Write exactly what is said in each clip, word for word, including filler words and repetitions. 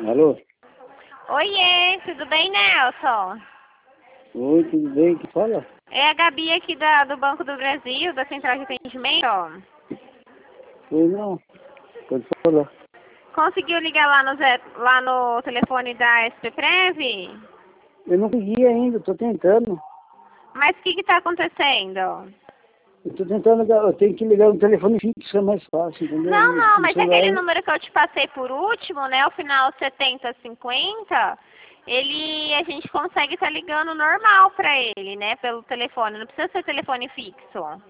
Alô? Oiê, tudo bem, Nelson? Oi, tudo bem? Que fala? É a Gabi aqui da, do Banco do Brasil, da Central de Atendimento. Oi, não. Pode falar. Conseguiu ligar lá no, Zé- lá no telefone da S P Prev? Eu não consegui ainda, tô tentando. Mas o que que tá acontecendo? Eu tô tentando, eu tenho que ligar no telefone fixo, é mais fácil, entendeu? Não, No, não, no mas celular, aquele número que eu te passei por último, né, o final setenta cinquenta, ele, a gente consegue estar ligando normal pra ele, né, pelo telefone, não precisa ser telefone fixo.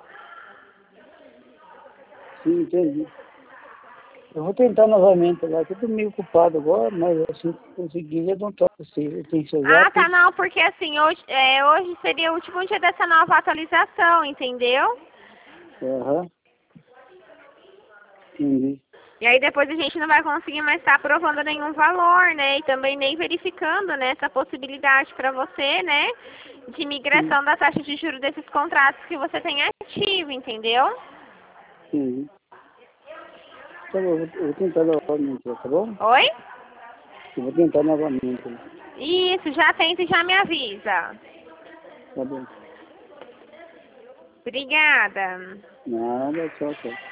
sim, entendi. Eu vou tentar novamente agora, eu tô meio ocupado agora, mas assim que conseguir, eu não toco assim. Eu tenho seu Ah, zap. tá, não, porque assim, hoje, é, hoje seria o último dia dessa nova atualização, entendeu? Aham. Entendi. E aí depois a gente não vai conseguir mais estar aprovando nenhum valor, né? E também nem verificando, né, essa possibilidade para você, né, de migração Sim, da taxa de juros desses contratos que você tem ativo, entendeu? entendi. Tá bom, eu vou, eu vou tentar novamente, tá bom? Oi? Eu vou tentar novamente. Isso, já tenta e já me avisa. Tá bom. Obrigada. Nada, tchau, tchau.